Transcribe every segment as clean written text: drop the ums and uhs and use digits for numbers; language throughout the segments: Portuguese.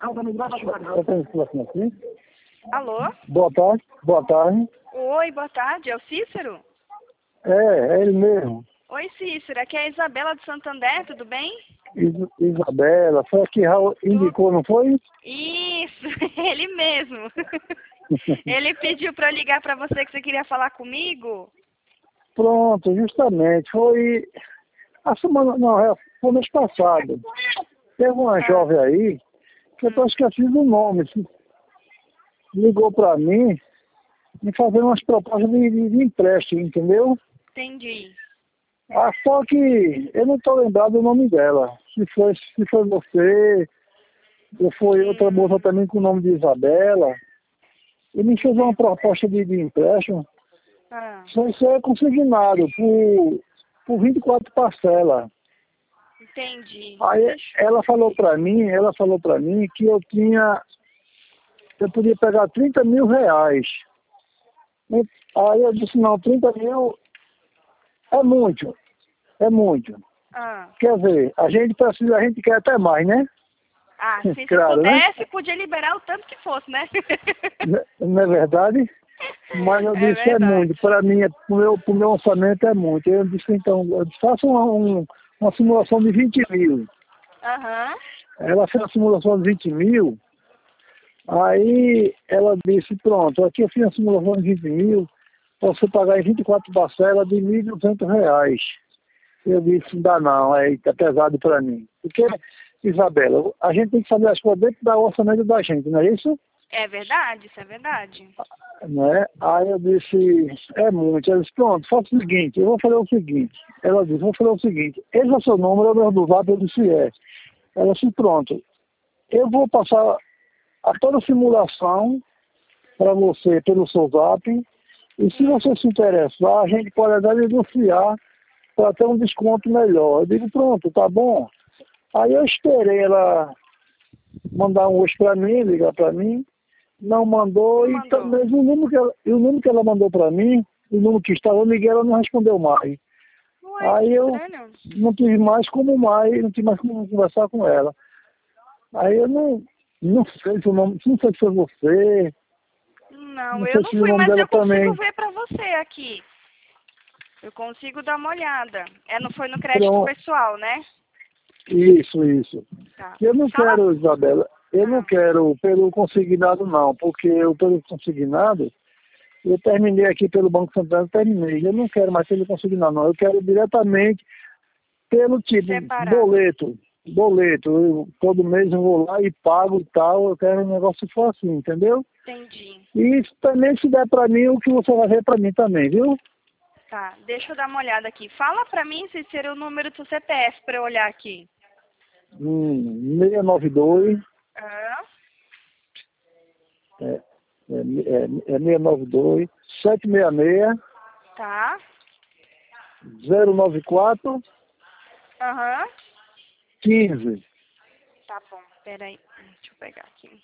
Eu tenho informação aqui. Alô? Boa tarde. Boa tarde. Oi, boa tarde. É o Cícero? É ele mesmo. Oi, Cícero. Aqui é a Isabela de Santander, tudo bem? Isabela, foi a que Raul indicou, não foi? Isso, ele mesmo. Ele pediu para eu ligar para você que você queria falar comigo. Pronto, justamente. Foi a semana, não, foi mês passado. Teve uma jovem aí, que eu tô esquecendo o nome, ligou para mim, me fazendo umas propostas de empréstimo, entendeu? Entendi. Só que eu não tô lembrado do nome dela. Se foi você, ou foi outra moça também com o nome de Isabela, e me fez uma proposta de empréstimo. Só isso é consignado por 24 parcelas. Entendi. Aí ela falou para mim que eu podia pegar 30 mil reais. Aí eu disse, não, 30 mil é muito. É muito. Quer ver, a gente quer até mais, né? Se claro, pudesse, né? podia liberar o tanto que fosse, né? Não é verdade? Mas eu disse, é muito. Para mim, pro meu orçamento é muito. Eu disse, então, faça uma simulação de 20 mil. Ela fez a simulação de 20 mil. Aí ela disse, pronto, aqui eu fiz a simulação de 20 mil, para você pagar em 24 parcelas de R$ 1.200. Eu disse, ainda não, é pesado para mim. Porque, Isabela, a gente tem que fazer as coisas dentro do orçamento da gente, não é isso? É verdade, isso é verdade. Né? Aí eu disse, é muito. Ela disse, pronto, faça o seguinte, eu vou fazer o seguinte. Ela disse, vou fazer o seguinte, esse é o seu número, eu do zap, eu disse, é. Ela disse, pronto, eu vou passar toda a simulação para você pelo seu zap, e se você se interessar, a gente pode até negociar para ter um desconto melhor. Eu digo, pronto, tá bom. Aí eu esperei ela mandar um hoje para mim, ligar para mim, não mandou, e também o número que ela mandou para mim, o número que estava, eu liguei, ela não respondeu mais. Aí eu não tive mais como conversar com ela. Aí eu não sei se o nome, não sei se foi você. Não, eu não fui, mas eu consigo ver pra você aqui. Eu consigo dar uma olhada. Não foi no crédito pessoal, né? Isso. Tá. Eu não quero, Isabela, eu não quero pelo consignado não, porque eu pelo consignado, eu terminei aqui pelo Banco Central, eu não quero mais pelo consignado não, eu quero diretamente pelo tipo boleto, todo mês eu vou lá e pago e tal, eu quero um negócio que for assim, entendeu? Entendi. E também se der pra mim, o que você vai ver pra mim também, viu? Tá, deixa eu dar uma olhada aqui. Fala pra mim se seria o número do CPF pra eu olhar aqui. 692 692 766 tá 094 15. Tá bom, peraí, deixa eu pegar aqui.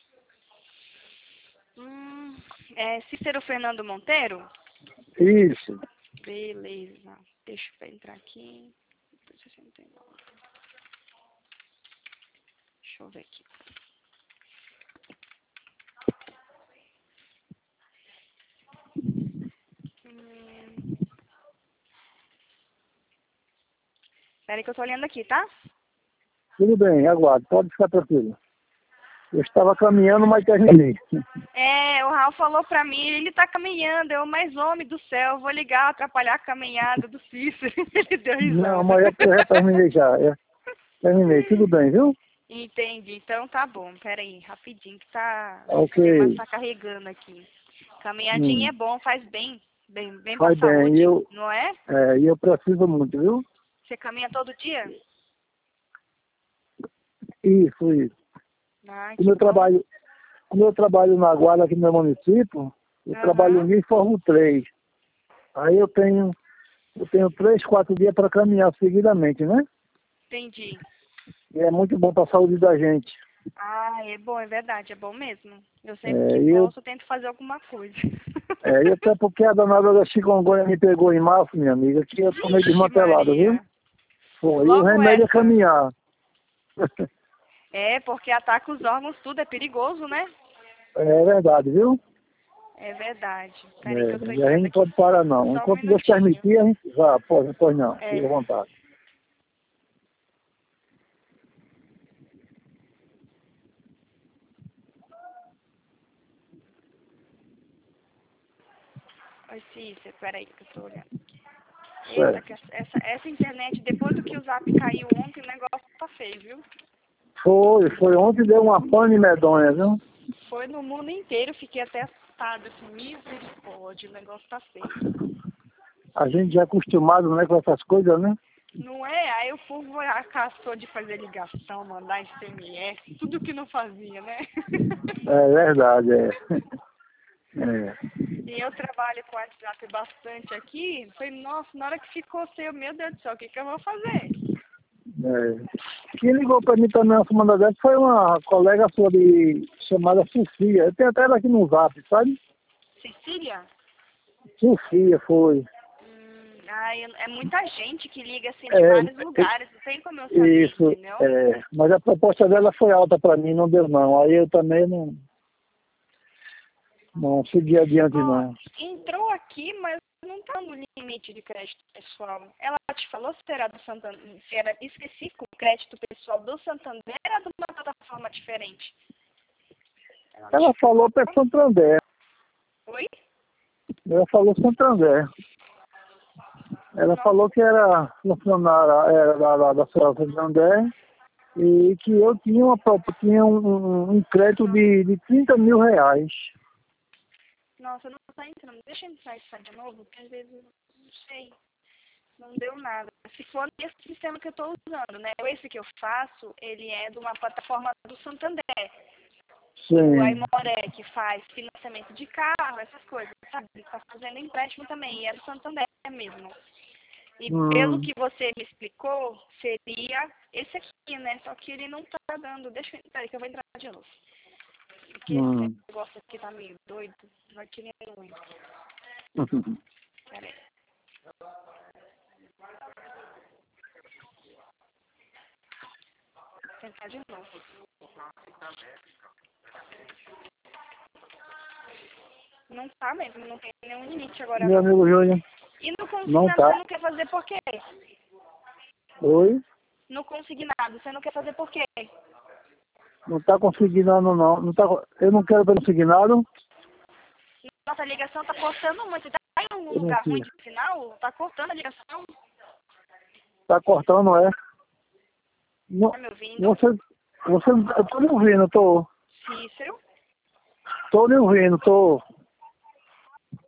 É Cícero Fernando Monteiro? Isso. Beleza, deixa eu entrar aqui. 69. Deixa eu ver aqui. Peraí que eu tô olhando aqui, tá? Tudo bem, aguardo, pode ficar tranquilo. Eu estava caminhando, mas terminei. O Raul falou pra mim, ele tá caminhando, mas homem do céu, eu vou ligar, atrapalhar a caminhada do Cícero. Ele deu risada. Não, mas eu já terminei já. Terminei, tudo bem, viu? Entendi, então tá bom, peraí, rapidinho que tá... Ok. Tá carregando aqui. Caminhadinha é bom, faz bem pra faz saúde, bem, não é? E eu preciso muito, viu? Você caminha todo dia? Isso. Como eu trabalho na guarda aqui no meu município, eu trabalho em Forro 3. Aí eu tenho 3, 4 dias para caminhar seguidamente, né? Entendi. E é muito bom para a saúde da gente. É bom, é verdade, é bom mesmo. Eu sempre que posso, eu tento fazer alguma coisa. E até porque a danada da chikungunya me pegou em março, minha amiga, que eu tô meio desmantelada, viu? E o remédio é caminhar. É, porque ataca os órgãos, tudo é perigoso, né? É verdade, viu? É verdade. Peraí que eu tô E a gente não pode aqui. parar, não. Só um Enquanto Deus minutinho. permitir, a gente vá. Pois não. Fique à vontade. Oi, Cícero, peraí que eu tô olhando. Eita, que essa internet, depois do que o Zap caiu ontem, o negócio tá feio, viu? Foi ontem, deu uma pane medonha, viu? Foi no mundo inteiro, fiquei até assustada, assim, misericórdia, o negócio tá feio. A gente já é acostumado, né, com essas coisas, né? Não é? Aí o povo caçou de fazer ligação, mandar SMS, tudo que não fazia, né? É verdade, é. É. E eu trabalho com o WhatsApp bastante aqui, foi, nossa, na hora que ficou sem, meu Deus do céu, o que eu vou fazer? Quem ligou pra mim também uma semana dessa foi uma colega sua chamada Sofia. Eu tenho até ela aqui no Zap, sabe? Cecília? Sofia, foi. É muita gente que liga assim de vários lugares, não tem como eu saber, isso, entendeu? Mas a proposta dela foi alta pra mim, não deu não. Aí eu também não segui adiante não. Entrou aqui, mas não tá no limite de crédito pessoal. Ela te falou se era do Santander, se era específico o crédito pessoal do Santander ou era de uma plataforma diferente? Ela falou para Santander. Oi? Ela falou Santander. Ela falou que era funcionária da senhora Santander e que eu tinha um crédito de 30 mil reais. Nossa, não tá entrando. Deixa eu entrar isso de novo, porque às vezes eu não sei. Não deu nada. Se for nesse sistema que eu estou usando, né? Esse que eu faço, ele é de uma plataforma do Santander. Sim. O Aimoré, que faz financiamento de carro, essas coisas, sabe? Ele está fazendo empréstimo também, e é do Santander mesmo. E pelo que você me explicou, seria esse aqui, né? Só que ele não tá dando. Deixa eu... Peraí que eu vou entrar de novo. Porque esse negócio aqui tá meio doido. Vai querendo muito. Peraí. Vou tentar de novo. Não tá mesmo, não tem nenhum limite agora. Meu amigo Júnior. E no consignado você não quer fazer por quê? Oi? No consignado você não quer fazer por quê? Não tá consignado não. Eu não quero pelo consignado. Nossa, a ligação tá cortando muito. Você tá em algum lugar ruim de sinal? Tá cortando a ligação? Tá cortando, é? Tá me ouvindo? Eu tô lhe ouvindo, tô. Cícero? Tô lhe ouvindo, tô.